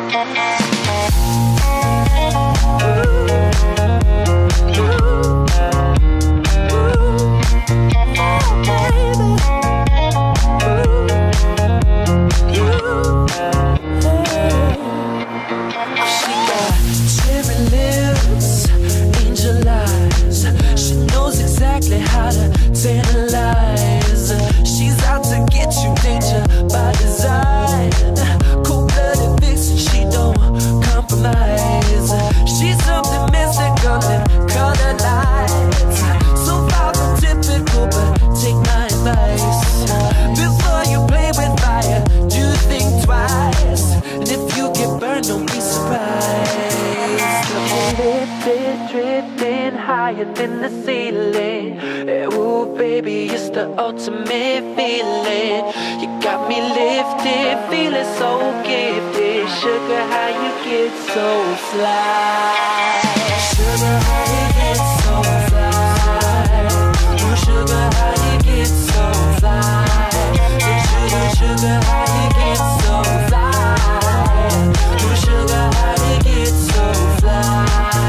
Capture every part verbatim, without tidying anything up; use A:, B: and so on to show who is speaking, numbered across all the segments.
A: In the ceiling, ooh baby, it's the ultimate feeling. You got me lifted, feeling so gifted. Sugar, how you get so fly? Sugar, how you get so fly? Ooh, sugar, how you get so fly? Sugar, sugar, how you get so fly? Ooh, sugar, how you get so fly?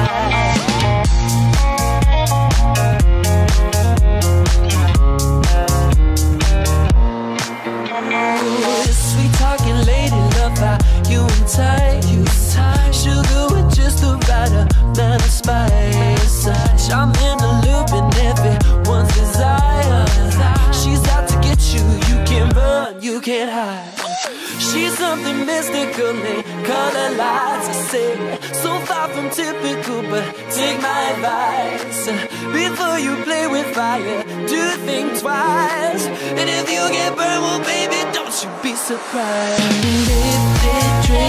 A: Sugar with just the right amount of spice. I'm in a loop and everyone's desire. She's out to get you, you can't run, you can't hide. She's something mystical in color lights. I say, so far from typical, but take my advice. Before you play with fire, do think twice. And if you get burned, well baby, don't you be surprised. Lifted,